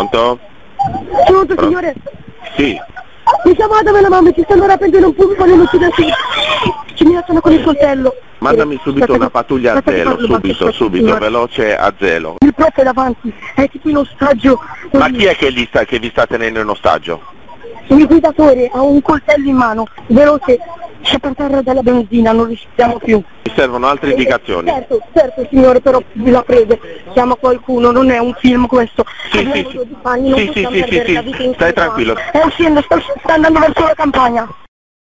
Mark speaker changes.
Speaker 1: Pronto?
Speaker 2: Pronto, signore?
Speaker 1: Sì.
Speaker 2: Mi chiamate dove la mamma ci stanno rapendo in un pubblico non ci minacciano con il coltello.
Speaker 1: Mandami subito una pattuglia a Zelo, subito, veloce a Zelo.
Speaker 2: Il prof è davanti, è tipo in ostaggio.
Speaker 1: Ma chi è che vi sta tenendo in ostaggio?
Speaker 2: Il guidatore ha un coltello in mano, veloce, c'è per terra della benzina, non riusciamo più.
Speaker 1: Mi servono altre indicazioni.
Speaker 2: Certo signore, però vi la prego, chiama qualcuno, non è un film questo.
Speaker 1: Sì, stai tranquillo.
Speaker 2: Sta andando verso la campagna.